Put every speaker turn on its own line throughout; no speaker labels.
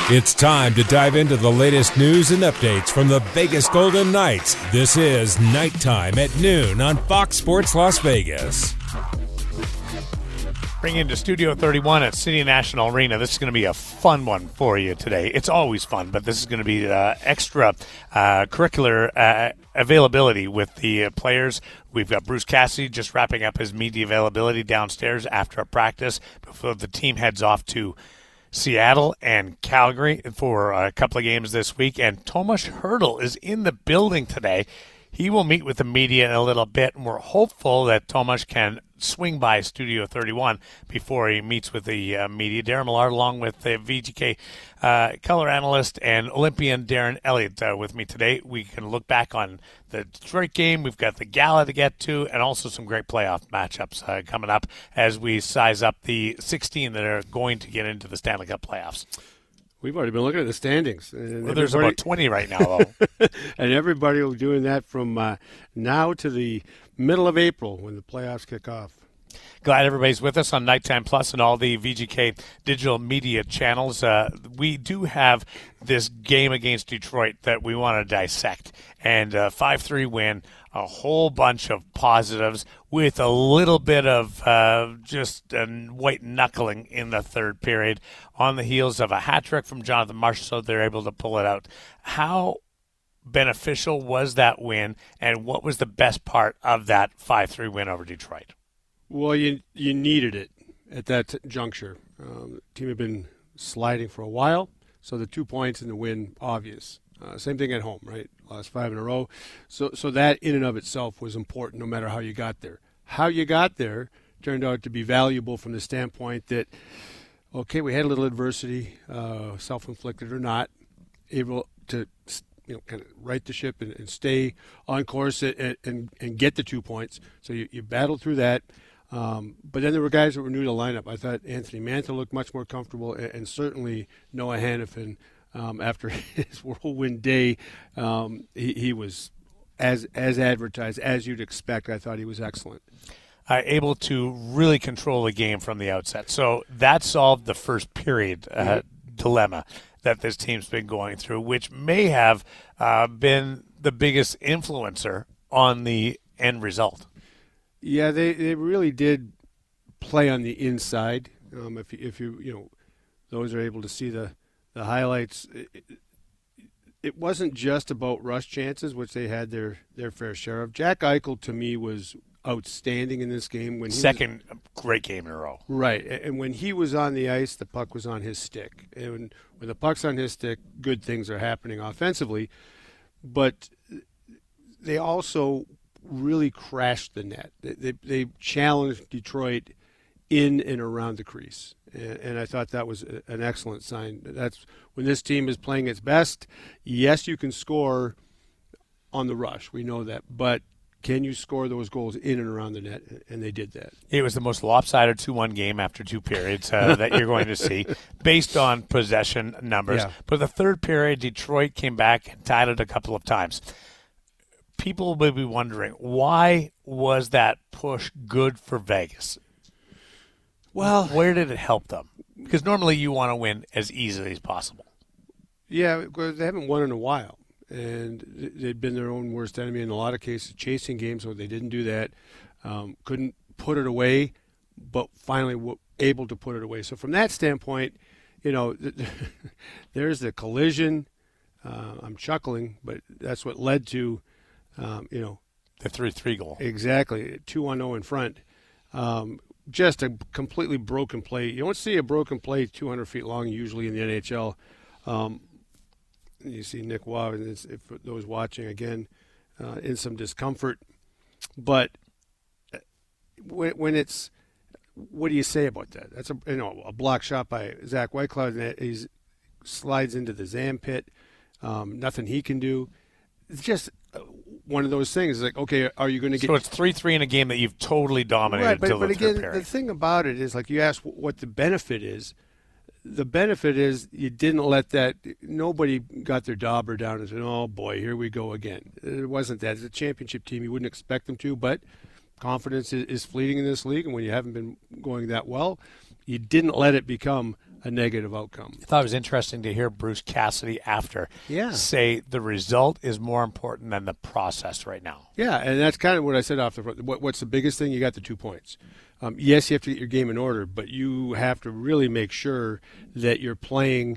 It's time to dive into the latest news and updates from the Vegas Golden Knights. This is Nighttime at noon on Fox Sports Las Vegas.
Bring into Studio 31 at City National Arena. This is going to be a fun one for you today. It's always fun, but this is going to be extra curricular availability with the players. We've got Bruce Cassidy just wrapping up his media availability downstairs after a practice before the team heads off to Seattle and Calgary for a couple of games this week. And Tomas Hertl is in the building today. He will meet with the media in a little bit, and we're hopeful that Tomas can swing by Studio 31 before he meets with the media. Darren Millard, along with the VGK color analyst and Olympian Darren Elliott with me today. We can look back on the Detroit game. We've got the gala to get to, and also some great playoff matchups coming up as we size up the 16 that are going to get into the Stanley Cup playoffs.
We've already been looking at the standings.
Well, there's about 20 right now, though.
And everybody will be doing that from now to the middle of April when the playoffs kick off.
Glad everybody's with us on Nighttime Plus and all the VGK digital media channels. We do have this game against Detroit that we want to dissect. And 5-3 win, a whole bunch of positives with a little bit of just white knuckling in the third period on the heels of a hat trick from Jonathan Marchessault, so they're able to pull it out. How beneficial was that win, and what was the best part of that 5-3 win over Detroit?
Well, you needed it at that juncture. The team had been sliding for a while, so the 2 points and the win, obvious. Same thing at home, right? Lost 5 in a row. So that in and of itself was important no matter how you got there. How you got there turned out to be valuable from the standpoint that, okay, we had a little adversity, self-inflicted or not, able to kind of right the ship and stay on course and get the 2 points. So you battled through that. But then there were guys that were new to the lineup. I thought Anthony Mantha looked much more comfortable, and certainly Noah Hanifin, after his whirlwind day, he was as advertised, as you'd expect. I thought he was excellent.
Able to really control the game from the outset. So that solved the first period dilemma that this team's been going through, which may have been the biggest influencer on the end result.
Yeah, they really did play on the inside. If you those are able to see the highlights, it wasn't just about rush chances, which they had their fair share of. Jack Eichel, to me, was outstanding in this game.
Second great game in a row.
Right, and when he was on the ice, the puck was on his stick. And when the puck's on his stick, good things are happening offensively. But they also really crashed the net. They challenged Detroit in and around the crease, and I thought that was an excellent sign. That's when this team is playing its best. Yes, you can score on the rush. We know that, but can you score those goals in and around the net? And they did that.
It was the most lopsided 2-1 game after 2 periods that you're going to see based on possession numbers.
Yeah.
But the third period, Detroit came back and tied it a couple of times. People may be wondering, why was that push good for Vegas?
Well,
where did it help them? Because normally you want to win as easily as possible.
Yeah, because they haven't won in a while. And they'd been their own worst enemy in a lot of cases, chasing games, so they didn't do that. Couldn't put it away, but finally were able to put it away. So from that standpoint, there's the collision. I'm chuckling, but that's what led to the
3-3 goal.
Exactly, 2-1-0 in front. Just a completely broken play. You don't see a broken play 200 feet long usually in the NHL. You see Nick Waugh, for those watching again, in some discomfort. But when it's, what do you say about that? That's a block shot by Zach Whitecloud, and he slides into the Zam pit. Nothing he can do. It's just one of those things. Like, okay, are you going to get?
So it's 3-3 in a game that you've totally dominated.
Right,
until
but
the
again,
third period.
the thing about it is, like you asked, what the benefit is. The benefit is you didn't let that. Nobody got their dauber down and said, "Oh boy, here we go again." It wasn't that. It's a championship team. You wouldn't expect them to, but confidence is fleeting in this league, and when you haven't been going that well, you didn't let it become negative outcome.
I thought it was interesting to hear Bruce Cassidy after say the result is more important than the process right now.
Yeah, and that's kind of what I said off the front. What's the biggest thing? You got the 2 points. Yes, you have to get your game in order, but you have to really make sure that you're playing.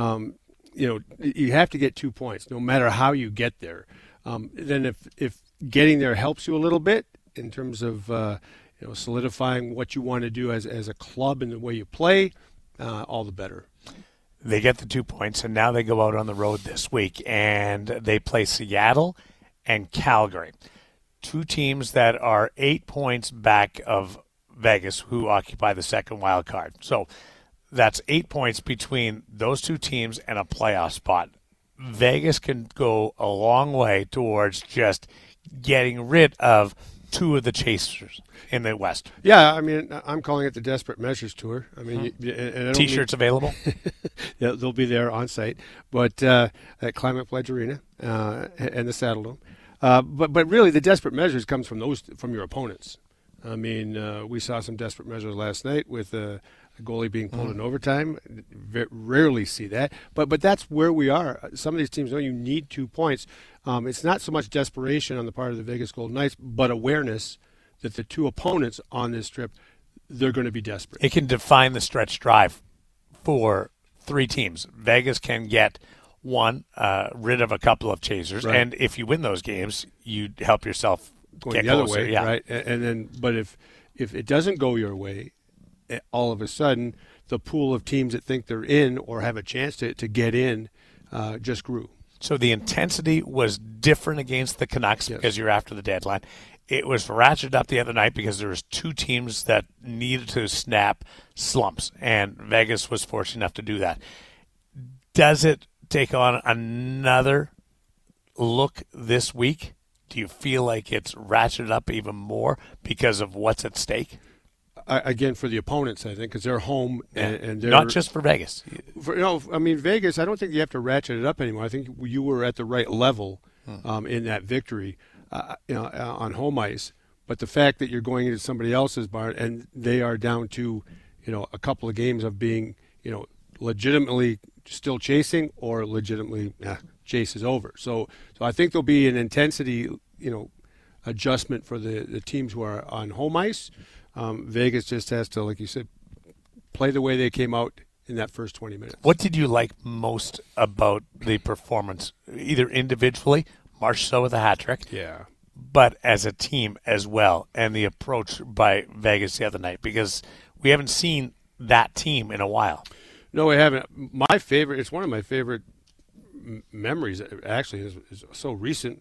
You have to get 2 points, no matter how you get there. Then if getting there helps you a little bit in terms of solidifying what you want to do as a club and the way you play, all the better.
They get the 2 points, and now they go out on the road this week, and they play Seattle and Calgary, 2 teams that are 8 points back of Vegas, who occupy the second wild card. So that's 8 points between those 2 teams and a playoff spot. Vegas can go a long way towards just getting rid of 2 of the chasers in the West.
Yeah, I mean, I'm calling it the Desperate Measures Tour. I mean, and
T-shirts available?
Yeah, they'll be there on site, but at Climate Pledge Arena and the Saddle Dome. But really, the desperate measures comes from your opponents. I mean, we saw some desperate measures last night with a goalie being pulled in overtime. Rarely see that, but that's where we are. Some of these teams know you need 2 points. It's not so much desperation on the part of the Vegas Golden Knights, but awareness that the 2 opponents on this trip, they're going to be desperate.
It can define the stretch drive for 3 teams. Vegas can get rid of a couple of chasers,
right.
And if you win those games, you help yourself
going
get
the other
closer,
way,
yeah.
right? And then, but if it doesn't go your way, all of a sudden the pool of teams that think they're in or have a chance to get in just grew.
So the intensity was different against the Canucks because you're after the deadline. It was ratcheted up the other night because there was 2 teams that needed to snap slumps, and Vegas was fortunate enough to do that. Does it take on another look this week? Do you feel like it's ratcheted up even more because of what's at stake?
Again, for the opponents, I think, because they're home and they're
not just for Vegas.
Vegas, I don't think you have to ratchet it up anymore. I think you were at the right level in that victory, on home ice. But the fact that you're going into somebody else's barn and they are down to, a couple of games of being, legitimately still chasing or legitimately chase is over. So I think there'll be an intensity, adjustment for the teams who are on home ice. Vegas just has to, like you said, play the way they came out in that first 20 minutes.
What did you like most about the performance, either individually, Marchessault with a hat trick, but as a team as well, and the approach by Vegas the other night? Because we haven't seen that team in a while.
No, we haven't. It's one of my favorite memories, actually, is so recent.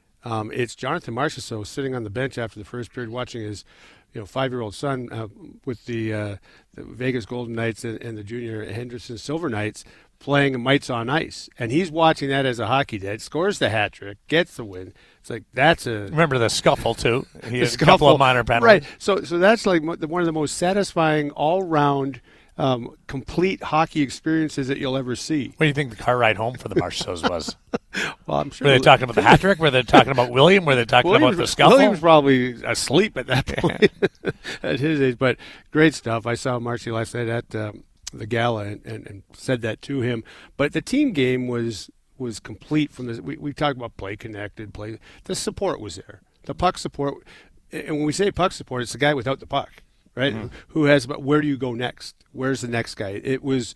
It's Jonathan Marchessault sitting on the bench after the first period watching his 5-year-old son with the Vegas Golden Knights and the junior Henderson Silver Knights playing Mites on Ice. And he's watching that as a hockey dad, scores the hat trick, gets the win. It's like,
remember the scuffle, too. He had a couple of minor penalties.
Right. So that's like one of the most satisfying all-round complete hockey experiences that you'll ever see.
What do you think the car ride home for the Marchessaults was?
Well, I'm sure.
Were they talking about the hat trick? Were they talking about William? Were they talking about the scuffle?
William's probably asleep at that point at his age. But great stuff. I saw Marcy last night at the gala and said that to him. But the team game was complete from this. We talked about play connected, play. The support was there. The puck support. And when we say puck support, it's the guy without the puck. Right? Mm-hmm. Who has about where do you go next? Where's the next guy? It was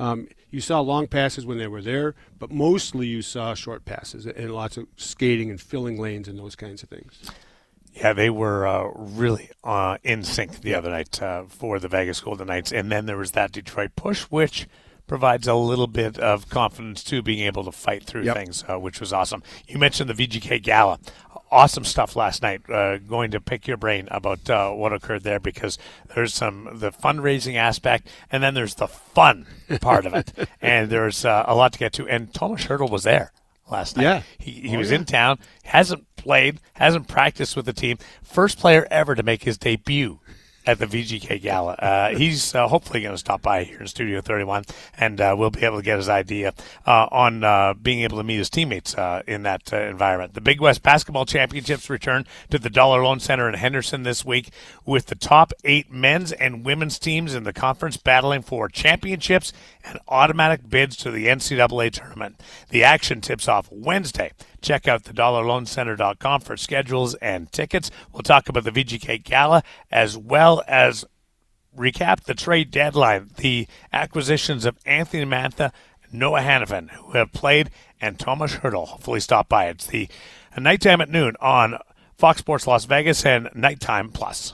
you saw long passes when they were there, but mostly you saw short passes and lots of skating and filling lanes and those kinds of things.
Yeah, they were really in sync the other night for the Vegas Golden Knights. And then there was that Detroit push, which provides a little bit of confidence, too, being able to fight through things, which was awesome. You mentioned the VGK Gala. Awesome stuff last night. Going to pick your brain about what occurred there, because there's the fundraising aspect, and then there's the fun part of it. And there's a lot to get to. And Tomas Hertl was there last night.
Yeah.
He was in town, hasn't played, hasn't practiced with the team. First player ever to make his debut at the VGK Gala. He's hopefully going to stop by here in Studio 31, and we'll be able to get his idea on being able to meet his teammates in that environment. The Big West Basketball Championships return to the Dollar Loan Center in Henderson this week, with the top 8 men's and women's teams in the conference battling for championships and automatic bids to the NCAA tournament. The action tips off Wednesday. Check out thedollarloancenter.com for schedules and tickets. We'll talk about the VGK Gala as well as recap the trade deadline, the acquisitions of Anthony Mantha, Noah Hannafin, who have played, and Thomas Hertel hopefully stop by. It's the Nighttime at Noon on Fox Sports Las Vegas and Nighttime Plus.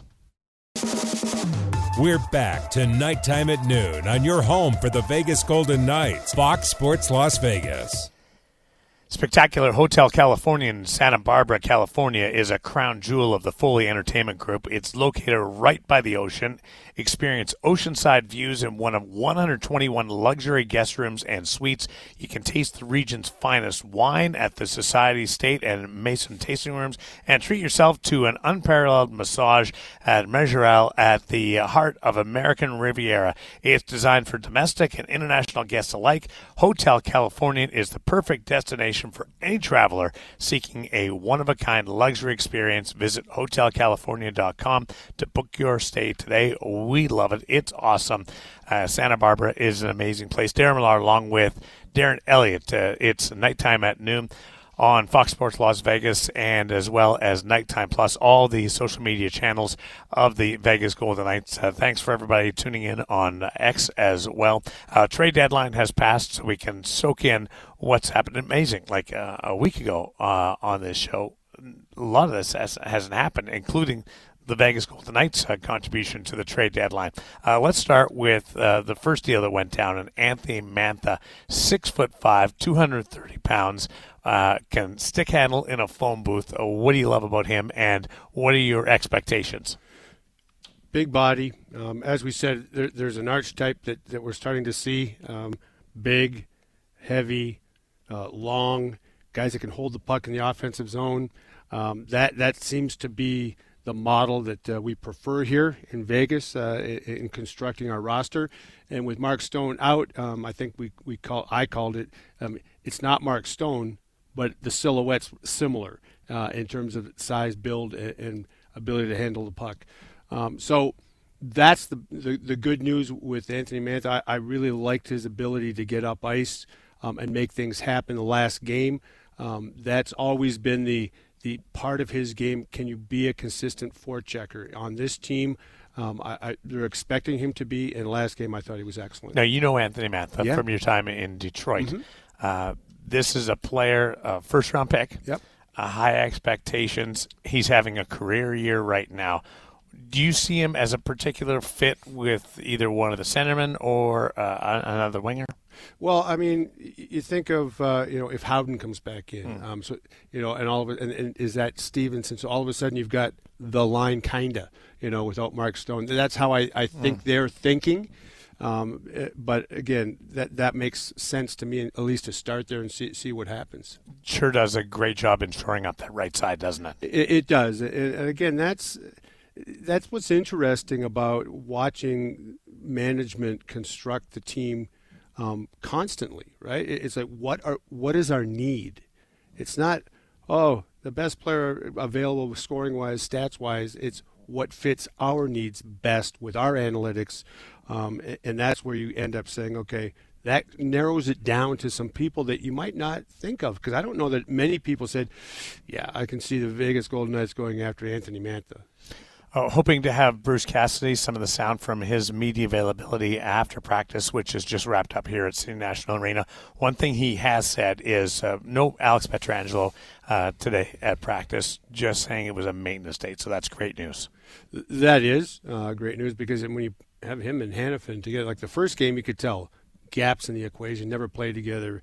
We're back to Nighttime at Noon on your home for the Vegas Golden Knights, Fox Sports Las Vegas.
Spectacular Hotel California in Santa Barbara, California is a crown jewel of the Foley Entertainment Group. It's located right by the ocean. Experience oceanside views in one of 121 luxury guest rooms and suites. You can taste the region's finest wine at the Society State and Mason tasting rooms, and treat yourself to an unparalleled massage at Mesurel at the heart of American Riviera. It's designed for domestic and international guests alike. Hotel California is the perfect destination for any traveler seeking a one-of-a-kind luxury experience. Visit hotelcalifornia.com to book your stay today. We love it. It's awesome. Santa Barbara is an amazing place. Darren Millar along with Darren Elliott. It's Nighttime at Noon on Fox Sports Las Vegas, and as well as Nighttime Plus, all the social media channels of the Vegas Golden Knights. Thanks for everybody tuning in on X as well. Trade deadline has passed, so we can soak in what's happened. Amazing. Like a week ago on this show, a lot of this hasn't happened, including the Vegas Golden Knights' contribution to the trade deadline. Let's start with the first deal that went down, and Anthony Mantha, 6'5", 230 pounds, can stick handle in a phone booth. What do you love about him, and what are your expectations?
Big body. As we said, there's an archetype that we're starting to see. Big, heavy, long, guys that can hold the puck in the offensive zone. That seems to be the model that we prefer here in Vegas in constructing our roster. And with Mark Stone out, I think I called it. It's not Mark Stone, but the silhouette's similar in terms of size, build, and ability to handle the puck. So that's the good news with Anthony Mantha. I really liked his ability to get up ice and make things happen the last game. That's always been the part of his game. Can you be a consistent forechecker on this team? They're expecting him to be. In the last game, I thought he was excellent.
Now, you know Anthony Mantha from your time in Detroit. Mm-hmm. This is a player, first-round pick.
Yep.
High expectations. He's having a career year right now. Do you see him as a particular fit with either one of the centermen or another winger?
Well, I mean, you think of if Howden comes back in, and all of it, and is that Stevenson? So all of a sudden you've got the line kinda, without Mark Stone. That's how I think they're thinking. But again, that makes sense to me, at least to start there and see what happens.
Sure does a great job in shoring up that right side, doesn't it?
It does, and again, that's what's interesting about watching management construct the team constantly, right? It's like what is our need? It's not the best player available scoring wise, stats wise. It's what fits our needs best with our analytics, and that's where you end up saying, okay, that narrows it down to some people that you might not think of, because I don't know that many people said, yeah, I can see the Vegas Golden Knights going after Anthony Mantha.
Hoping to have Bruce Cassidy, some of the sound from his media availability after practice, which is just wrapped up here at City National Arena. One thing he has said is no Alex Pietrangelo today at practice, just saying it was a maintenance date, so that's great news.
That is great news, because when you have him and Hannafin together, like the first game, you could tell gaps in the equation, never played together.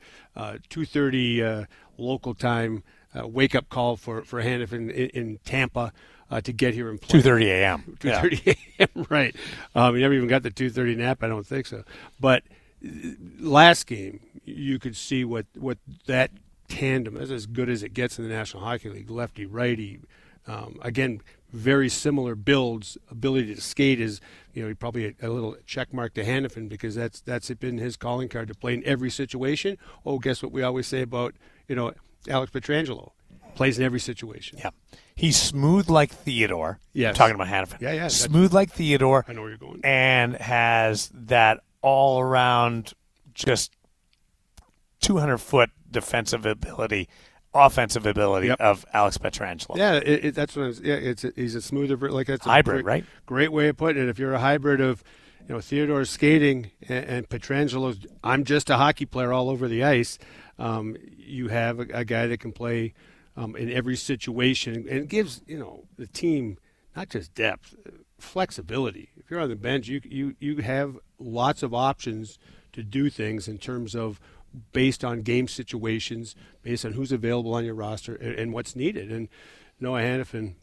2:30 local time, wake-up call for Hannafin in Tampa. To get here and play.
2:30 a.m.
2:30 a.m. Right. You never even got the 2:30 nap. I don't think so. But last game, you could see what that tandem is, as good as it gets in the National Hockey League. Lefty, righty. Again, very similar builds. Ability to skate is, probably a little check mark to Hanifin, because that's been his calling card, to play in every situation. Oh, guess what we always say about, Alex Pietrangelo? Plays in every situation.
Yeah. He's smooth like Theodore.
Yes.
Talking about Hanifin.
Yeah.
Smooth like Theodore.
I know where you're going.
And has that all-around just 200-foot defensive ability, offensive ability of Alex Pietrangelo.
Yeah, that's what he's a smoother, like that's a
hybrid, right?
Great way of putting it. If you're a hybrid of, Theodore's skating and Pietrangelo's, I'm just a hockey player all over the ice. You have a guy that can play in every situation, and gives the team not just depth, flexibility. If you're on the bench, you have lots of options to do things in terms of based on game situations, based on who's available on your roster and what's needed. And Noah Hanifin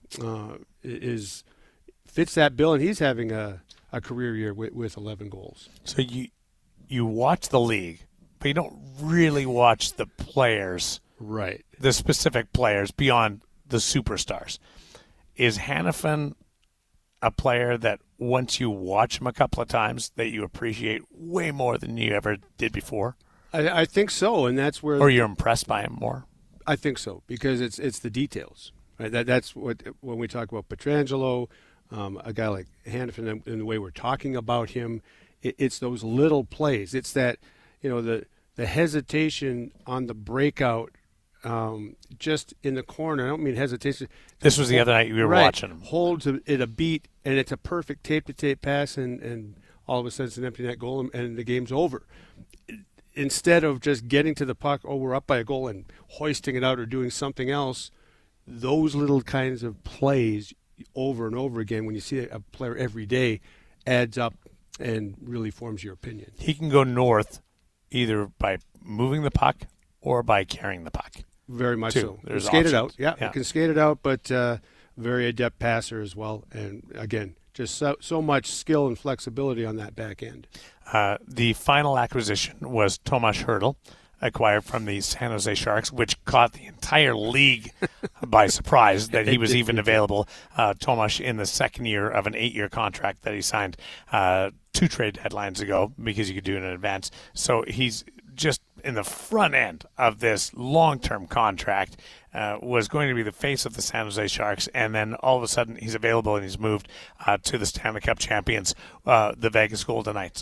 fits that bill, and he's having a career year with 11 goals.
So you watch the league, but you don't really watch the players.
Right.
The specific players beyond the superstars. Is Hanifin a player that once you watch him a couple of times that you appreciate way more than you ever did before?
I think so, and that's where.
Or you're impressed by him more?
I think so, because it's the details. Right? That's what, when we talk about Pietrangelo, a guy like Hanifin, and the way we're talking about him, it's those little plays. It's that, the hesitation on the breakout. Just in the corner. I don't mean hesitation.
This was the other night you were watching him.
Holds it a beat, and it's a perfect tape-to-tape pass, and all of a sudden it's an empty net goal, and the game's over. Instead of just getting to the puck, we're up by a goal, and hoisting it out or doing something else, those little kinds of plays over and over again, when you see a player every day, adds up and really forms your opinion.
He can go north either by moving the puck or by carrying the puck.
Very much so.
There's
skate
options.
It out. Yeah, he can skate it out, but very adept passer as well. And again, just so much skill and flexibility on that back end.
The final acquisition was Tomas Hertl, acquired from the San Jose Sharks, which caught the entire league by surprise that he was even available. Tomas in the second year of an 8-year contract that he signed 2 trade deadlines ago, because you could do it in advance. So he's just in the front end of this long-term contract, was going to be the face of the San Jose Sharks, and then all of a sudden he's available and he's moved to the Stanley Cup champions, the Vegas Golden Knights.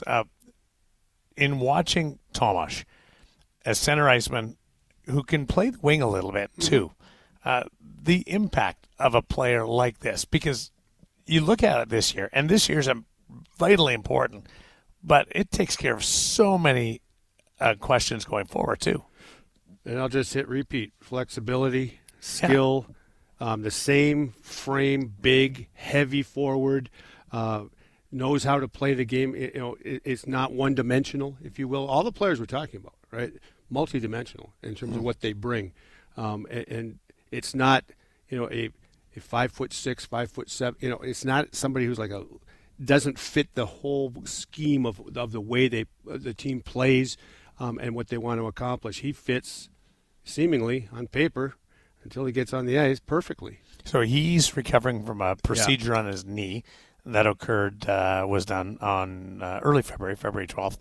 In watching Tomas, a center iceman who can play the wing a little bit too, the impact of a player like this, because you look at it this year, and this year's vitally important, but it takes care of so many questions going forward too.
And I'll just hit repeat: flexibility, skill, the same frame, big, heavy forward, knows how to play the game. It's not one-dimensional, if you will. All the players we're talking about, right? Multi-dimensional in terms of what they bring, and it's not, a 5'6", 5'7". It's not somebody who's like doesn't fit the whole scheme of the way the team plays. And what they want to accomplish. He fits, seemingly, on paper, until he gets on the ice, perfectly.
So he's recovering from a procedure on his knee that occurred, was done on early February 12th.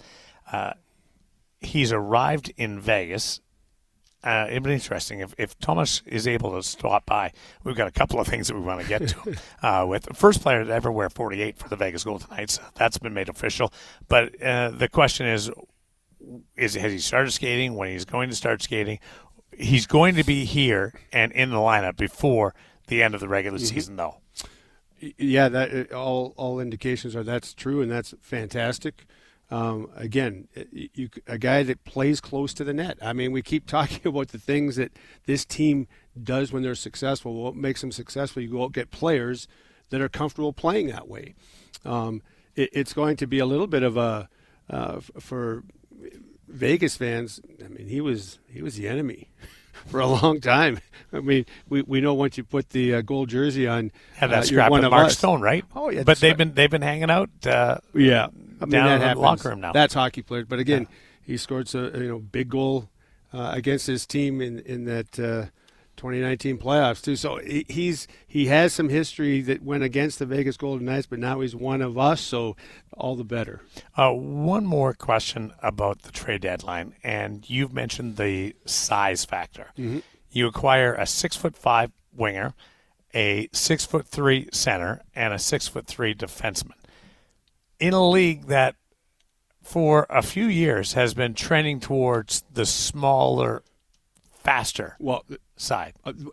He's arrived in Vegas. It'd be interesting if Tomas is able to stop by. We've got a couple of things that we want to get to. With the first player to ever wear 48 for the Vegas Golden Knights, that's been made official. But the question is has he started skating? When he's going to start skating? He's going to be here and in the lineup before the end of the regular season, though.
Yeah, that all indications are that's true, and that's fantastic. Again, a guy that plays close to the net. I mean, we keep talking about the things that this team does when they're successful. What makes them successful? You go out and get players that are comfortable playing that way. It's going to be a little bit of a for Vegas fans. I mean, he was the enemy for a long time. I mean, we know once you put the gold jersey on,
have that scrap with Mark Stone, right?
Oh yeah,
but they've been hanging out.
I mean,
down
that
in the
happens.
locker room now.
That's hockey players. But again, he scored a big goal against his team in that 2019 playoffs too. So he has some history that went against the Vegas Golden Knights, but now he's one of us, so all the better.
One more question about the trade deadline, and you've mentioned the size factor.
Mm-hmm.
You acquire a 6'5" winger, a 6'3" center, and a 6'3" defenseman in a league that for a few years has been trending towards the smaller, faster side.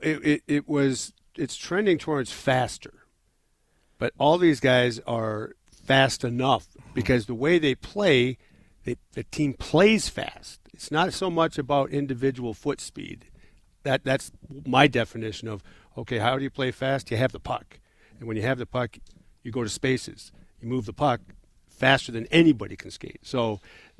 It's trending towards faster, but all these guys are fast enough because the way they play, the team plays fast. It's not so much about individual foot speed. That's my definition of, okay, how do you play fast? You have the puck, and when you have the puck, you go to spaces. You move the puck faster than anybody can skate. So,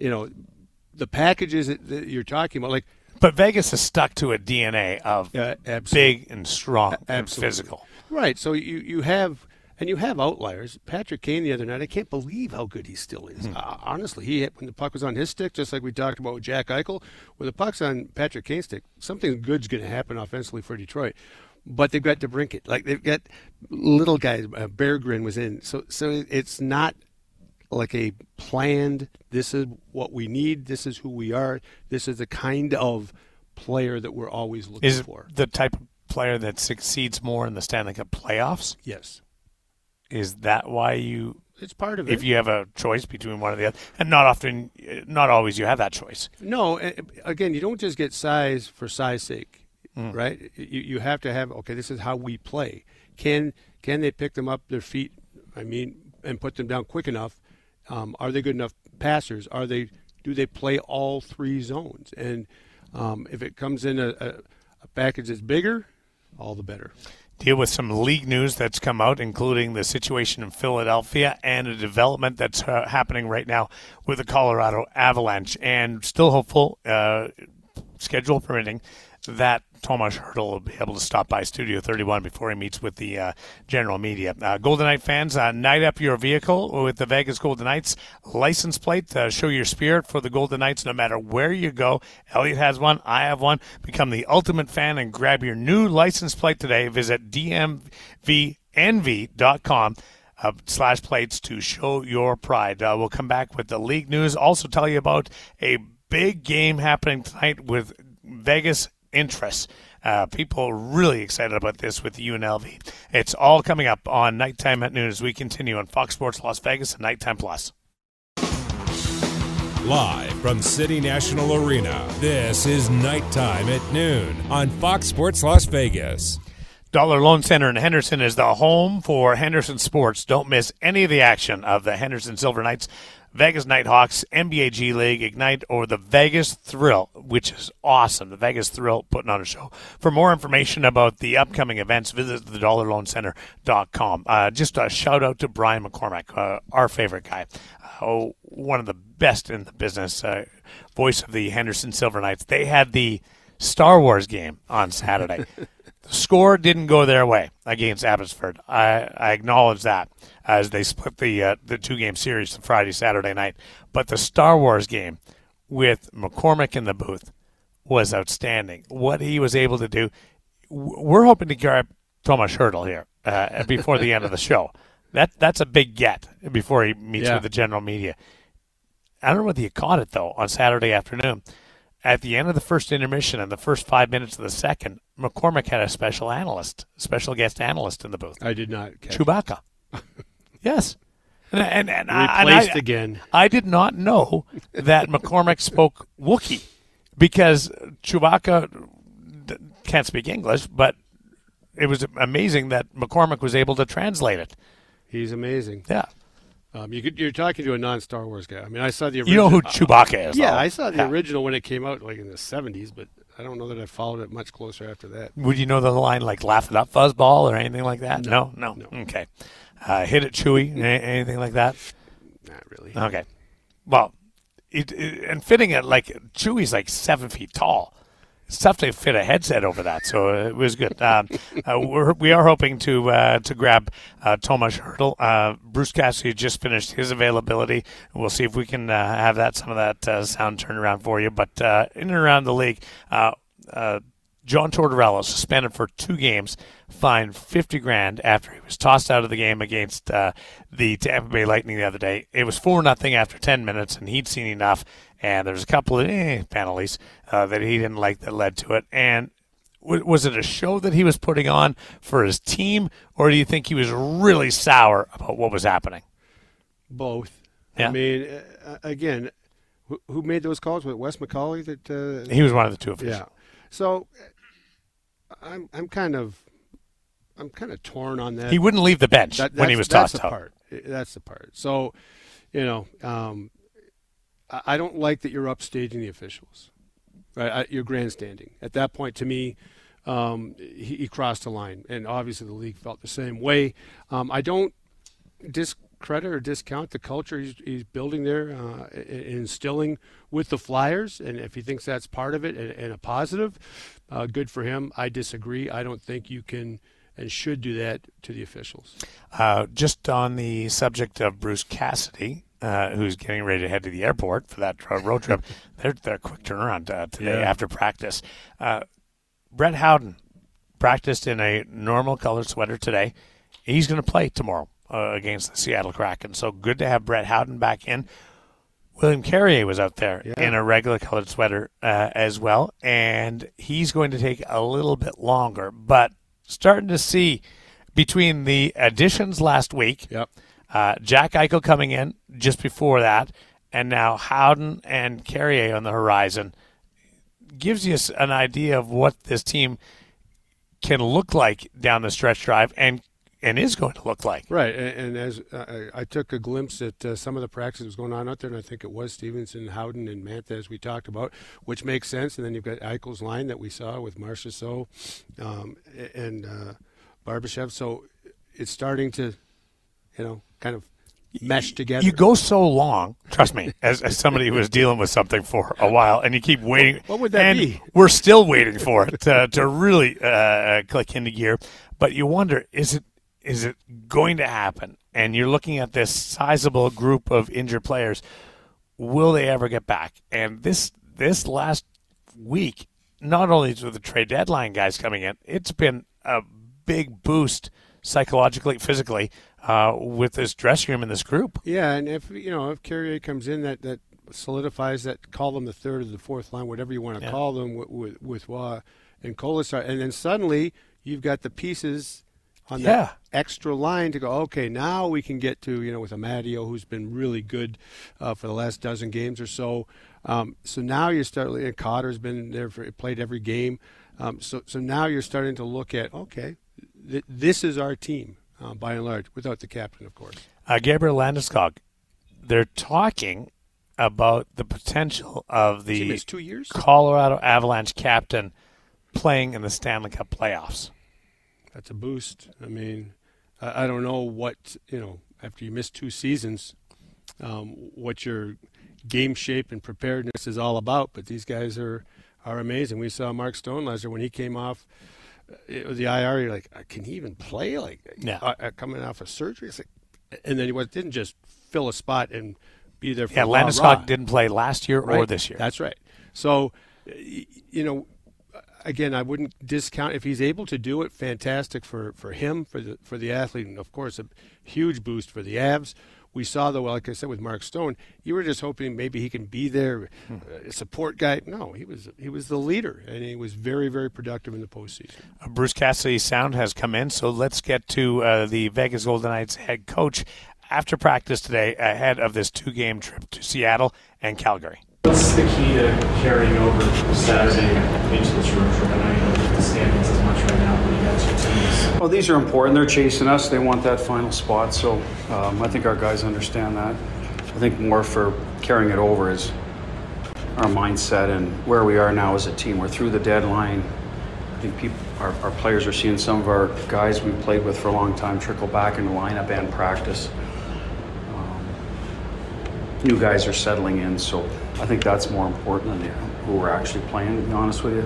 the packages that you're talking about,
But Vegas is stuck to a DNA of big and strong and physical.
Right. So you have outliers. Patrick Kane the other night, I can't believe how good he still is. Honestly, when the puck was on his stick, just like we talked about with Jack Eichel, when the puck's on Patrick Kane's stick, something good's going to happen offensively for Detroit. But they've got DeBrincat. They've got little guys. Berggren was in. So it's not like a planned, this is what we need, this is who we are, this is the kind of player that we're always looking for.
Is the type of player that succeeds more in the Stanley Cup playoffs?
Yes.
Is that why you...
It's part of it.
If you have a choice between one or the other. And not always you have that choice.
No, again, you don't just get size for size sake, right? You have to have, okay, this is how we play. Can they pick them up their feet, and put them down quick enough? Are they good enough passers? Do they play all three zones? And if it comes in a package that's bigger, all the better.
Deal with some league news that's come out, including the situation in Philadelphia and a development that's happening right now with the Colorado Avalanche. And still hopeful, schedule permitting, that Tomas Hertl will be able to stop by Studio 31 before he meets with the general media. Golden Knight fans, night up your vehicle with the Vegas Golden Knights license plate. Show your spirit for the Golden Knights no matter where you go. Elliot has one. I have one. Become the ultimate fan and grab your new license plate today. Visit dmvnv.com. /plates to show your pride. We'll come back with the league news. Also tell you about a big game happening tonight with Vegas interests. People are really excited about this with UNLV. It's all coming up on Nighttime at Noon as we continue on Fox Sports Las Vegas and Nighttime Plus.
Live from City National Arena, this is Nighttime at Noon on Fox Sports Las Vegas.
Dollar Loan Center in Henderson is the home for Henderson sports. Don't miss any of the action of the Henderson Silver Knights, Vegas Nighthawks, NBA G League, Ignite, or the Vegas Thrill, which is awesome. The Vegas Thrill putting on a show. For more information about the upcoming events, visit thedollarloancenter.com. Just a shout out to Brian McCormack, our favorite guy. One of the best in the business, voice of the Henderson Silver Knights. They had the Star Wars game on Saturday. The score didn't go their way against Abbotsford. I acknowledge that as they split the two-game series Friday, Saturday night. But the Star Wars game with McCormack in the booth was outstanding. What he was able to do, we're hoping to grab Tomas Hertl here before the end of the show. That's a big get before he meets with the general media. I don't know whether you caught it, though, on Saturday afternoon. At the end of the first intermission and the first 5 minutes of the second, McCormack had a special guest analyst in the booth.
I did not catch
Chewbacca. Yes. And
replaced again.
I did not know that McCormack spoke Wookiee because Chewbacca can't speak English, but it was amazing that McCormack was able to translate it.
He's amazing.
Yeah.
You're talking to a non-Star Wars guy. I mean, I saw the original.
You know who Chewbacca is,
Yeah,
though.
I saw the original when it came out, like in the 70s, but I don't know that I followed it much closer after that.
Would you know the line, like, laugh it up, fuzzball, or anything like that? No. Okay. Hit it, Chewie, anything like that?
Not really.
Okay. Well, and fitting it, like, Chewie's like 7 feet tall. It's tough to fit a headset over that, so it was good. We are hoping to grab Tomas Hertl. Bruce Cassidy just finished his availability. We'll see if we can have some of that sound turned around for you. But in and around the league, John Tortorella suspended for 2 games, fined $50,000 after he was tossed out of the game against the Tampa Bay Lightning the other day. It was 4-0 after 10 minutes, and he'd seen enough. And there's a couple of penalties that he didn't like that led to it. And was it a show that he was putting on for his team, or do you think he was really sour about what was happening?
Both.
Yeah.
I mean, again, who made those calls? Was it Wes McCauley? That
he was one of the 2 officials.
Yeah. So I'm kind of torn on that.
He wouldn't leave the bench when he was tossed out.
That's the part. So, I don't like that you're upstaging the officials. Right? You're grandstanding. At that point, to me, he crossed the line, and obviously the league felt the same way. I don't discredit or discount the culture he's building there, instilling with the Flyers, and if he thinks that's part of it and a positive, good for him. I disagree. I don't think you can and should do that to the officials.
Just on the subject of Bruce Cassidy, who's getting ready to head to the airport for that road trip. They're quick turnaround today after practice. Brett Howden practiced in a normal colored sweater today. He's going to play tomorrow against the Seattle Kraken. So good to have Brett Howden back in. William Carrier was out there in a regular colored sweater as well, and he's going to take a little bit longer. But starting to see between the additions last week, Jack Eichel coming in just before that, and now Howden and Carrier on the horizon, gives you an idea of what this team can look like down the stretch drive and is going to look like.
Right, and as I took a glimpse at some of the practices going on out there, and I think it was Stevenson, Howden, and Mantha, as we talked about, which makes sense. And then you've got Eichel's line that we saw with Marchessault and Barbashev. So it's starting to, kind of mesh together.
You go so long, trust me, as somebody who was dealing with something for a while, and you keep waiting.
What would that be?
We're still waiting for it to really click into gear. But you wonder, is it going to happen? And you're looking at this sizable group of injured players. Will they ever get back? And this last week, not only with the trade deadline guys coming in, it's been a big boost psychologically, physically, with this dressing room and this group.
Yeah, and if Carrier comes in, that solidifies that. Call them the third or the fourth line, whatever you want to call them, with Waugh and Kolasar, and then suddenly you've got the pieces on that extra line to go. Okay, now we can get to with Amadio, who's been really good for the last dozen games or so. So now you start. And Cotter's been there played every game. So now you're starting to look at this is our team. By and large, without the captain, of course.
Gabriel Landeskog, they're talking about the potential of the
2 years?
Colorado Avalanche captain playing in the Stanley Cup playoffs.
That's a boost. I mean, I don't know what, after you miss 2 seasons, what your game shape and preparedness is all about, but these guys are amazing. We saw Mark Stone last year when he came off the IR, you're like, can he even play? Coming off of surgery? It's like, and then he didn't just fill a spot and be there for
Landeskog didn't play last year or this year.
That's right. So, again, I wouldn't discount if he's able to do it. Fantastic for him, for the athlete, and of course a huge boost for the Avs. We saw, though, like I said, with Mark Stone, you were just hoping maybe he can be there, a support guy. No, he was the leader, and he was very, very productive in the postseason.
Bruce Cassidy's sound has come in, so let's get to the Vegas Golden Knights head coach after practice today ahead of this 2-game trip to Seattle and Calgary.
What's the key to carrying over Saturday into this road trip? I know you don't get the standings as much right now, but you got 2 teams.
Well, these are important. They're chasing us. They want that final spot, so I think our guys understand that. I think more for carrying it over is our mindset and where we are now as a team. We're through the deadline. I think our players are seeing some of our guys we've played with for a long time trickle back into lineup and practice. New guys are settling in, so I think that's more important than who we're actually playing, to be honest with you.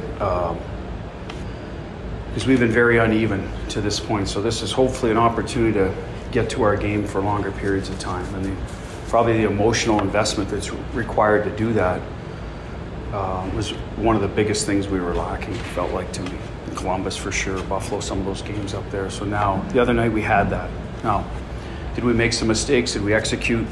Because we've been very uneven to this point, so this is hopefully an opportunity to get to our game for longer periods of time. And probably the emotional investment that's required to do that was one of the biggest things we were lacking, it felt like to me. Columbus for sure, Buffalo, some of those games up there. So now, the other night we had that. Now, did we make some mistakes? Did we execute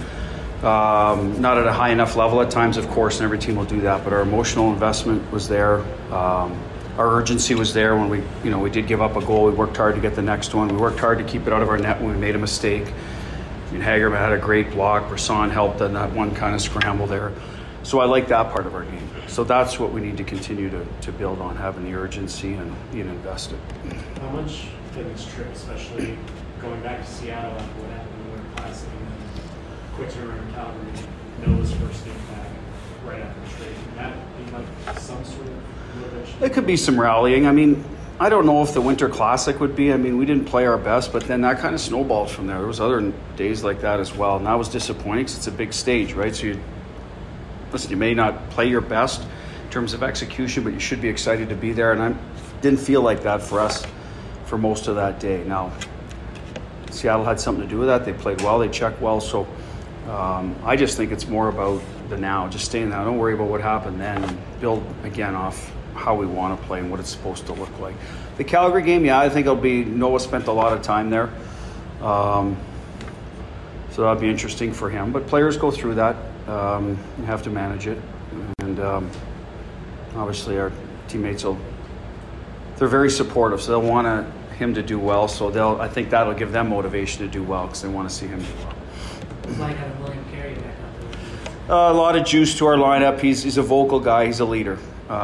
not at a high enough level at times, of course, and every team will do that, but our emotional investment was there. Our urgency was there when we did give up a goal. We worked hard to get the next one. We worked hard to keep it out of our net when we made a mistake. Hagerman had a great block. Brisson helped on that one kind of scramble there. So I like that part of our game. So that's what we need to continue to build on, having the urgency and being invested.
How much did this trip, especially going back to Seattle after what happened in the Winter Classic and then quick turnaround in Calgary, Noah's first game back right after the trade, can that be like some sort of motivation?
It could be some rallying. I mean, I don't know if the Winter Classic would be. I mean, we didn't play our best, but then that kind of snowballed from there. There was other days like that as well, and that was disappointing because it's a big stage, right? So you may not play your best in terms of execution, but you should be excited to be there, and I didn't feel like that for us for most of that day. Now, Seattle had something to do with that. They played well, they checked well, so I just think it's more about the now, just staying now. Don't worry about what happened then, and build again off how we want to play and what it's supposed to look like. The Calgary game, yeah, I think it'll be, Noah spent a lot of time there. So that'll be interesting for him. But players go through that. You have to manage it. And obviously our teammates they're very supportive, so they'll want him to do well. So I think that'll give them motivation to do well because they want to see him do well.
It's like having William Carey back up there.
A lot of juice to our lineup. He's a vocal guy. He's a leader.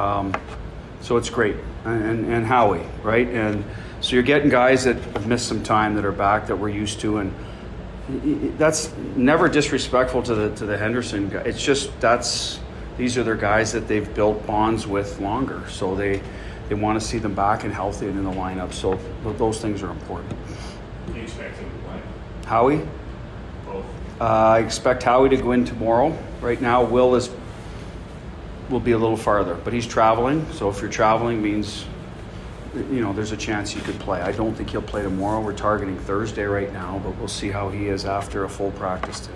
So it's great. And Howie, right? And so you're getting guys that have missed some time that are back that we're used to, and that's never disrespectful to the Henderson guy. It's just these are their guys that they've built bonds with longer. So they want to see them back and healthy and in the lineup. So those things are important.
Do you expect him to play?
Howie?
Both.
I expect Howie to go in tomorrow. Right now, Will be a little farther, but he's traveling. So if you're traveling, means there's a chance he could play. I don't think he'll play tomorrow. We're targeting Thursday right now, but we'll see how he is after a full practice today.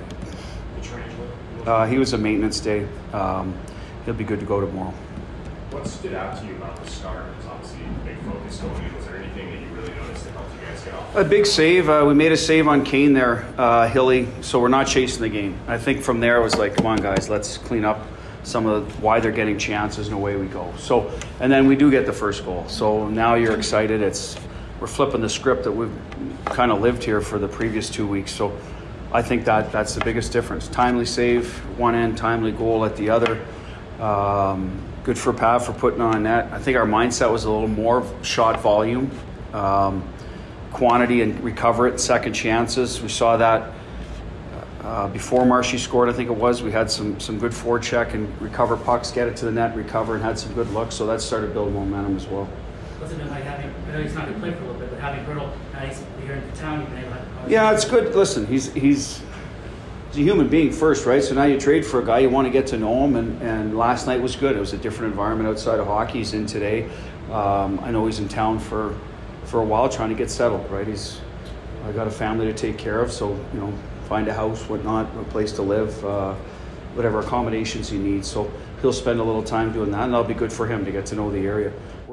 He was a maintenance day. He'll be good to go tomorrow.
What stood out to you about the start? It was obviously a big focus going in. Was there anything that you really noticed that helped you guys get off?
A big save. We made a save on Kane there, Hilly, so we're not chasing the game. I think from there it was like, come on guys, let's clean up some of why they're getting chances and away we go. So, and then we do get the first goal. So now you're excited. We're flipping the script that we've kind of lived here for the previous 2 weeks. So I think that's the biggest difference. Timely save one end, timely goal at the other. Good for Pav for putting on net. I think our mindset was a little more shot volume, quantity and recover it, second chances. We saw that before Marshy scored, I think it was. We had some good forecheck and recover pucks, get it to the net, recover, and had some good looks. So that started building momentum as well.
What's it been like I know he's not going to play for a little bit, but having Hurdle, now he's here in town, you've been able to...
Yeah, it's good. Listen, he's a human being first, right? So now you trade for a guy, you want to get to know him, and last night was good. It was a different environment outside of hockey. He's in today. I know he's in town for a while trying to get settled, right? I got a family to take care of, so, find a house, whatnot, a place to live, whatever accommodations he needs. So he'll spend a little time doing that, and that'll be good for him to get to know the area.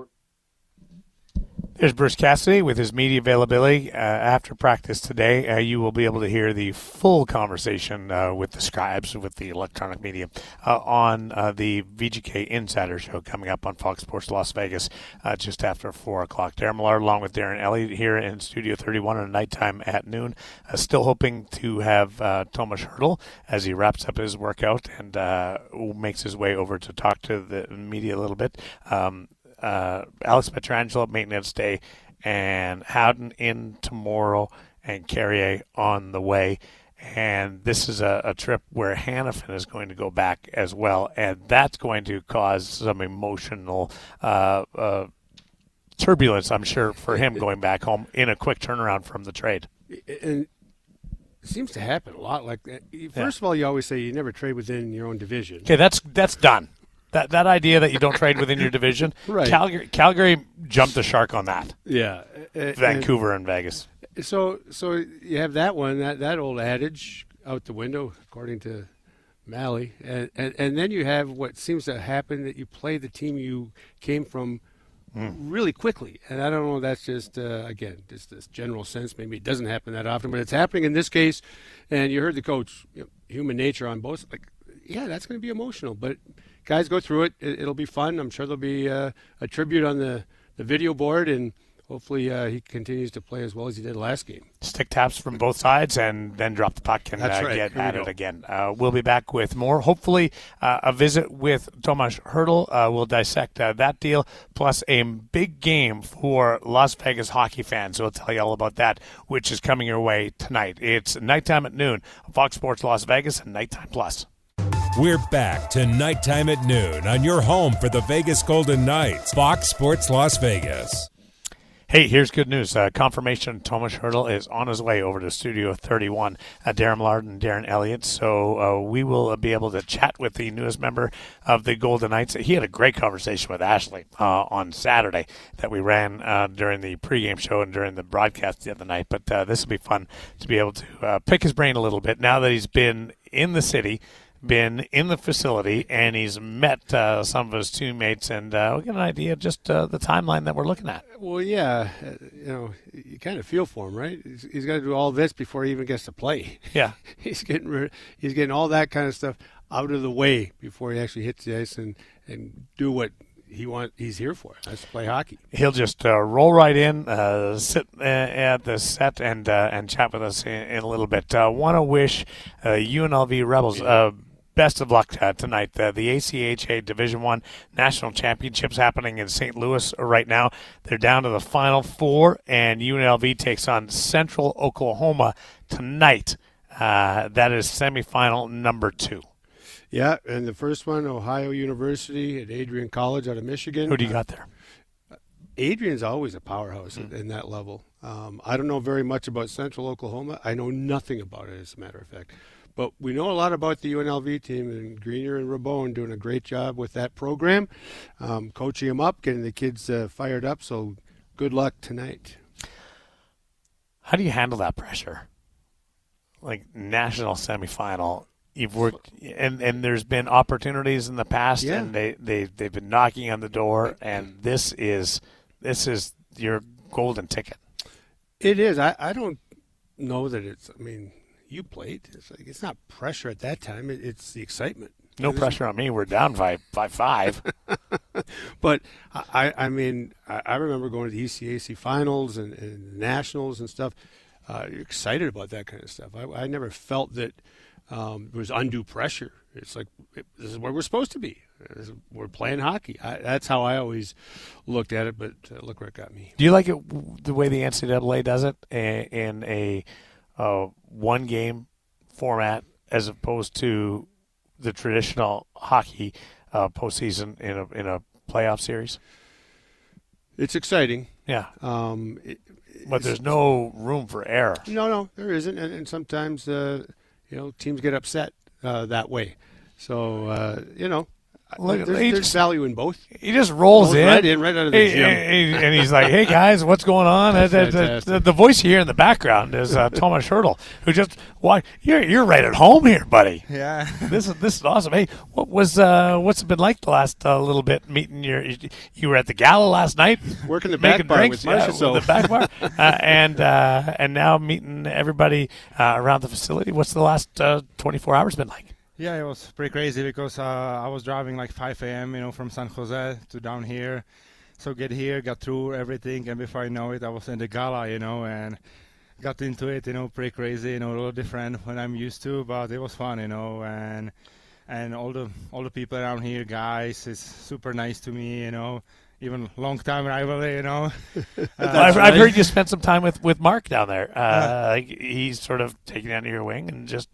There's Bruce Cassidy with his media availability. After practice today, you will be able to hear the full conversation with the Scribes, with the electronic media, on the VGK Insider Show coming up on Fox Sports Las Vegas just after 4 o'clock. Darren Millard along with Darren Elliott here in Studio 31 on nighttime at noon. Still hoping to have Tomas Hertl as he wraps up his workout and makes his way over to talk to the media a little bit. Alex Pietrangelo, maintenance day, and Howden in tomorrow, and Carrier on the way. And this is a trip where Hanifin is going to go back as well, and that's going to cause some emotional turbulence, I'm sure, for him going back home in a quick turnaround from the trade.
And it seems to happen a lot like that. First of all, you always say you never trade within your own division.
Okay, that's done. That idea that you don't trade within your division,
right.
Calgary jumped the shark on that.
Yeah.
Vancouver and Vegas.
So you have that one, that old adage out the window, according to Malley, and then you have what seems to happen that you play the team you came from really quickly. And I don't know, that's just, again, just this general sense. Maybe it doesn't happen that often, but it's happening in this case. And you heard the coach, human nature on both. Like, yeah, that's going to be emotional. But guys go through it. It'll be fun. I'm sure there'll be a tribute on the video board, and hopefully he continues to play as well as he did last game.
Stick taps from both sides and then drop the puck and get at it again. We'll be back with more. Hopefully a visit with Tomas Hertl. We'll dissect that deal, plus a big game for Las Vegas hockey fans. We'll tell you all about that, which is coming your way tonight. It's Nighttime at Noon on Fox Sports Las Vegas and Nighttime Plus.
We're back to Nighttime at Noon on your home for the Vegas Golden Knights, Fox Sports Las Vegas.
Hey, here's good news. Confirmation Tomas Hertl is on his way over to Studio 31. Darren Millard and Darren Elliott. So we will be able to chat with the newest member of the Golden Knights. He had a great conversation with Ashley on Saturday that we ran during the pregame show and during the broadcast the other night. But this will be fun to be able to pick his brain a little bit now that he's been in the city, been in the facility, and he's met some of his teammates, and we'll get an idea of just the timeline that we're looking at.
Well, yeah, you kind of feel for him, right? He's got to do all this before he even gets to play.
Yeah.
He's getting all that kind of stuff out of the way before he actually hits the ice and do what he's here for. That's to play hockey.
He'll just roll right in, sit at the set, and chat with us in a little bit. Want to wish UNLV Rebels best of luck tonight. The ACHA Division I National Championships happening in St. Louis right now. They're down to the Final Four, and UNLV takes on Central Oklahoma tonight. That is semifinal number 2.
Yeah, and the first one, Ohio University at Adrian College out of Michigan.
Who do you got there?
Adrian's always a powerhouse in that level. I don't know very much about Central Oklahoma. I know nothing about it, as a matter of fact. But we know a lot about the UNLV team, and Grenier and Rabone doing a great job with that program, coaching them up, getting the kids fired up. So good luck tonight.
How do you handle that pressure? Like national semifinal. You've worked, and there's been opportunities in the past, and they've been knocking on the door, and this is your golden ticket.
It is. I don't know that it's. I mean, you played. It's not pressure at that time. It's the excitement.
No pressure on me. We're down by 5.
But I mean, I remember going to the ECAC finals and nationals and stuff. You're excited about that kind of stuff. I never felt that. There was undue pressure. It's like, this is where we're supposed to be. We're playing hockey. That's how I always looked at it, but look where it got me.
Do you like it the way the NCAA does it in a one-game format as opposed to the traditional hockey postseason in a playoff series?
It's exciting.
Yeah. But there's no room for error.
No, there isn't. And sometimes teams get upset that way. So, there's value in both.
He just rolls in.
Right out of the gym.
And he's like, hey, guys, what's going on? The voice you hear in the background is Tomas Hertl, who just, you're right at home here, buddy.
Yeah.
This is awesome. Hey, what's it been like the last little bit meeting you were at the gala last night?
Working the back bar with Marcia.
The back bar. And now meeting everybody around the facility. What's the last 24 hours been like?
Yeah, it was pretty crazy because I was driving like 5 a.m., from San Jose to down here. So get here, got through everything, and before I know it, I was in the gala, and got into it, pretty crazy, a little different when I'm used to, but it was fun, and all the people around here, guys, is super nice to me, even long time rivalry,
I've heard you spent some time with Mark down there. He's sort of taking under your wing and just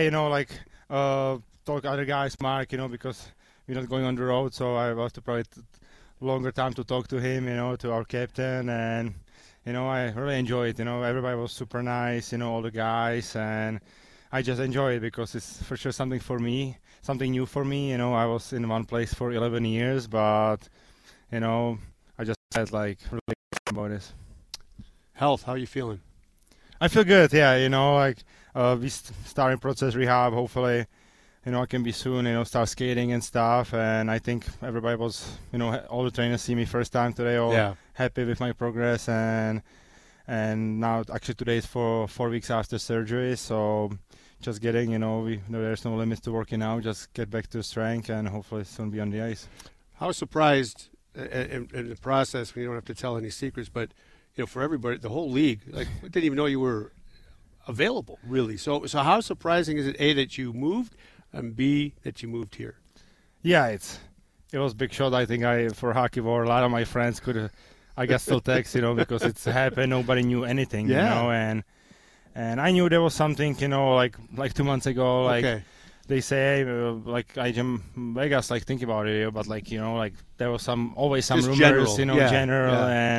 talk to other guys, Mark, because we're not going on the road, so I have to probably longer time to talk to him, to our captain, and I really enjoy it. Everybody was super nice, all the guys, and I just enjoy it because it's for sure something for me, something new for me. I was in one place for 11 years, but I just felt like really about this.
Health, how are you feeling?
I feel good, yeah. We starting process rehab, hopefully, I can be soon, start skating and stuff. And I think everybody was, all the trainers see me first time today, all happy with my progress. And now actually today is for 4 weeks after surgery, so just getting, there's no limits to working out. Just get back to strength and hopefully soon be on the ice.
How surprised in the process, you don't have to tell any secrets, but for everybody, the whole league, like, I didn't even know you were available, really. So how surprising is it, A, that you moved, and B, that you moved here?
Yeah, it was a big shot. I think for Hockey War, a lot of my friends could, I guess, still text, because it's happened. Nobody knew anything, and I knew there was something, like 2 months ago, like they say, like IGM Vegas, like think about it, but like there was always some
just
rumors,
general,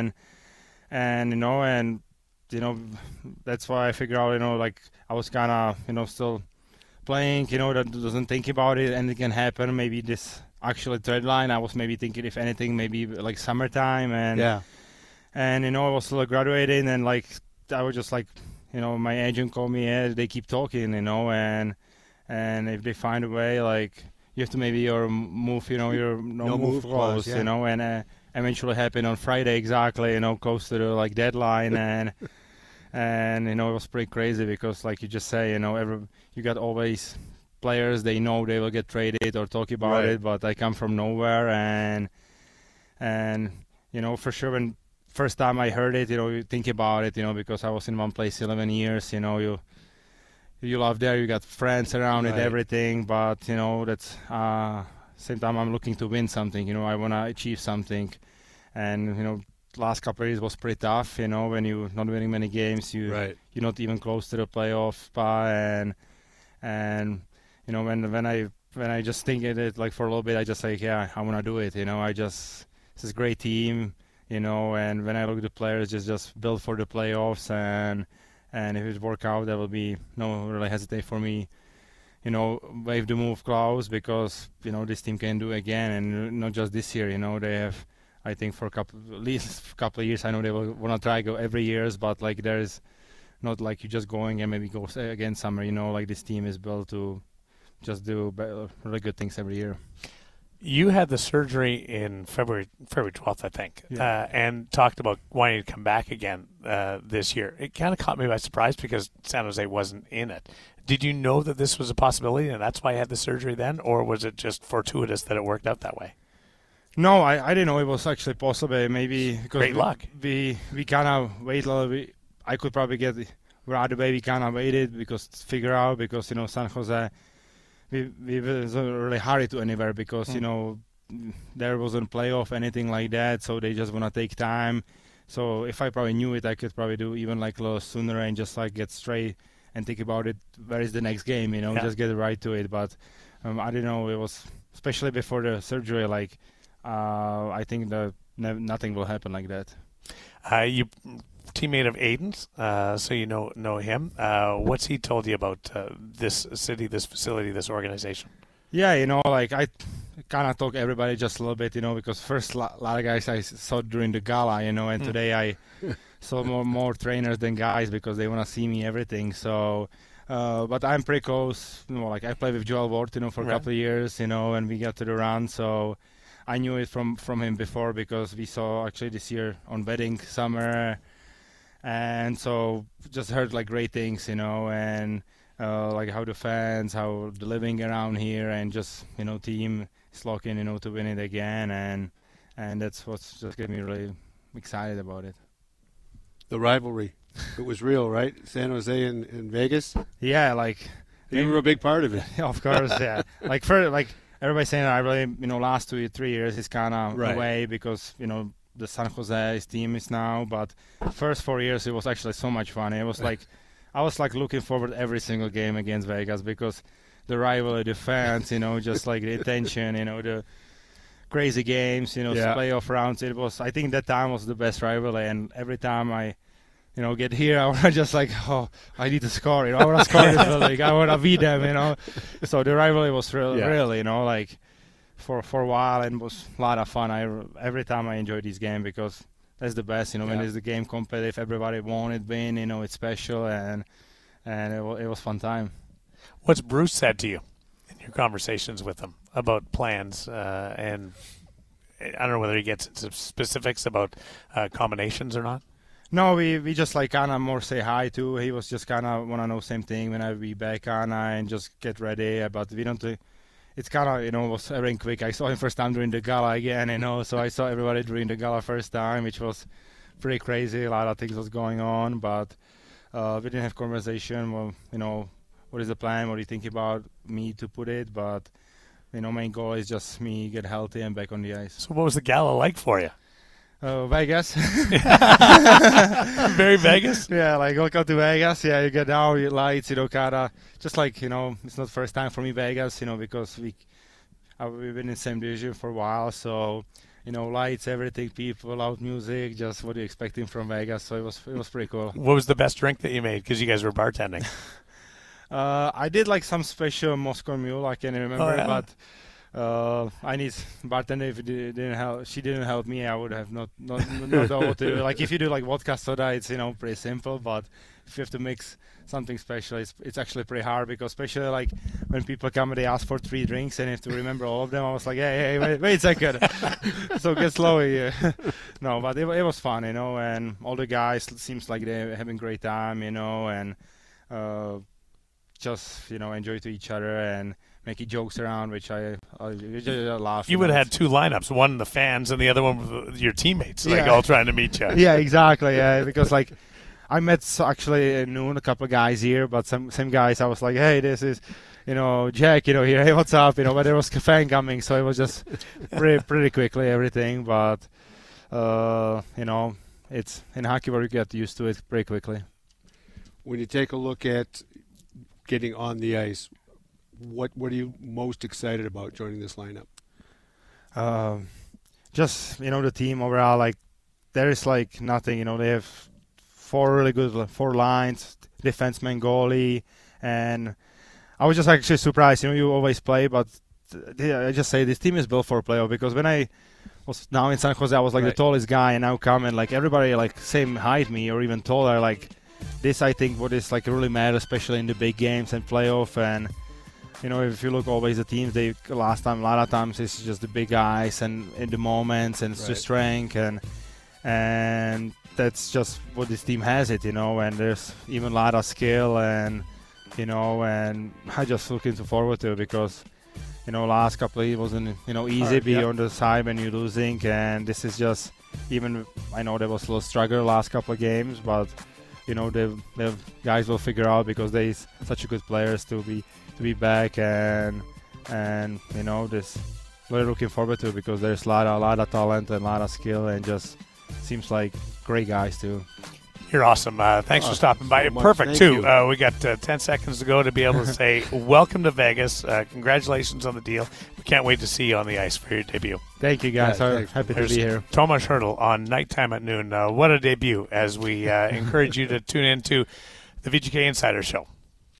and that's why I figured out, like I was kind of, still playing, that doesn't think about it, anything can happen. Maybe this actually trade line, I was maybe thinking, if anything, maybe like summertime, and I was still graduating, and like I was just like, my agent called me, they keep talking, and if they find a way, like you have to maybe move, your no move clause, and eventually happened on Friday exactly, close to the like deadline, and it was pretty crazy because like you just say, you got always players, they know they will get traded or talk about it, but I come from nowhere, and for sure when first time I heard it, you think about it, because I was in one place 11 years, you love there, you got friends around it, everything, but that's same time I'm looking to win something, I want to achieve something, and last couple of years was pretty tough, when you're not winning many games, you're not even close to the playoff spot, and when I just think it like for a little bit, I just like, I want to do it, it's a great team, and when I look at the players, just build for the playoffs, and if it work out, there will be no really hesitate for me, waive the move clause, because this team can do again, and not just this year, they have, I think for at least a couple of years, I know they will want to try go every years, but like there's not like you just going and maybe go again summer, like this team is built to just do really good things every year.
You had the surgery in February 12th, I think, and talked about wanting to come back again this year. It kind of caught me by surprise because San Jose wasn't in it. Did you know that this was a possibility and that's why you had the surgery then, or was it just fortuitous that it worked out that way?
No, I didn't know it was actually possible. Maybe because
great luck.
We kind of wait a little bit. I could probably get right away. We kind of waited because San Jose. We wasn't really hurried to anywhere because there wasn't playoff anything like that, so they just want to take time. So if I probably knew it, I could probably do even like a little sooner and just like get straight and think about it. Where is the next game? Just get right to it. But I didn't know it was, especially before the surgery. Like I think that nothing will happen like that.
You teammate of Aiden's, so you know him. What's he told you about this city, this facility, this organization?
Yeah, like I kind of talk everybody just a little bit, because first a lot of guys I saw during the gala, and today I saw more trainers than guys because they want to see me everything. So, but I'm pretty close. Like I played with Joel Ward, for a couple of years, and we got to the run. So I knew it from him before because we saw actually this year on Wedding Summer. And so just heard like great things, and like how the fans, how the living around here, and just team is looking, to win it again, and that's what's just get me really excited about it.
The rivalry, it was real, right? San Jose and Vegas.
Yeah, like
you were a big part of it.
Of course, yeah. Like everybody's saying, I really last 2 or 3 years is kind of away because the San Jose team is now, but first 4 years it was actually so much fun. It was like I was like looking forward to every single game against Vegas because the rivalry, the fans, just like the attention, the crazy games, playoff rounds. It was, I think that time was the best rivalry, and every time I get here, I want to just like, I need to score, I want to score this building, I want to beat them, So the rivalry was really, like for a while, and it was a lot of fun. Every time I enjoy this game because that's the best, when it's the game competitive, everybody wanted win, it's special, and it was fun time.
What's Bruce said to you your conversations with him about plans, and I don't know whether he gets into specifics about combinations or not.
No, we just like kind of more say hi too. He was just kind of want to know same thing when I be back on and just get ready. But we don't. It's kind of was very quick. I saw him first time during the gala again, so I saw everybody during the gala first time, which was pretty crazy. A lot of things was going on, but we didn't have conversation. Well, what is the plan? What do you think about me to put it? But main goal is just me get healthy and back on the ice.
So what was the gala like for you?
Vegas.
Very Vegas?
Yeah, like welcome to Vegas. Yeah, you get down, your lights, kind of just like, it's not the first time for me Vegas, because we've been in the same division for a while. So, lights, everything, people, loud music, just what you're expecting from Vegas. So it was pretty cool.
What was the best drink that you made? Because you guys were bartending.
I did like some special Moscow Mule, I can't remember, but I need bartender. If she didn't help me, I would have not know what to do. Like if you do like vodka soda, it's pretty simple. But if you have to mix something special, it's actually pretty hard, because especially like when people come and they ask for 3 drinks and you have to remember all of them. I was like, hey, wait a second. So get slow here. No, but it was fun, and all the guys seems like they're having a great time, and just enjoy to each other and making jokes around, which I laugh.
You would have had 2 lineups, one the fans and the other one with your teammates, all trying to meet you.
Yeah, exactly. Yeah, because like I met actually at noon a couple of guys here, but some guys I was like, hey, this is Jack, here, hey, what's up, but there was a fan coming, so it was just pretty quickly everything. But it's in hockey where you get used to it pretty quickly.
When you take a look at getting on the ice, what are you most excited about joining this lineup?
Just the team overall. Like there is like nothing. They have 4 really good 4 lines, defenseman, goalie, and I was just actually surprised. You always play, but I just say this team is built for playoff, because when I was now in San Jose, I was like the tallest guy, and now coming like everybody like same height me or even taller. Like this, I think what is like really matter, especially in the big games and playoff. And if you look always the teams, a lot of times it's just the big guys and in the moments, and it's the strength, and that's just what this team has it, and there's even a lot of skill, and and I just looking forward to it, because last couple of years wasn't easy be on the side when you're losing, and this is just even I know there was a little struggle last couple of games, but the guys will figure out, because they such a good players to be back, and this we're looking forward to it, because there's a lot of talent and a lot of skill, and just seems like great guys too.
You're awesome. Thanks for stopping by.
So
perfect too. We got 10 seconds to go to be able to say welcome to Vegas. Congratulations on the deal. We can't wait to see you on the ice for your debut.
Thank you, guys. I'm happy to be here.
Tomas Hertl on Nighttime at Noon. What a debut, as we encourage you to tune in to the VGK Insider Show.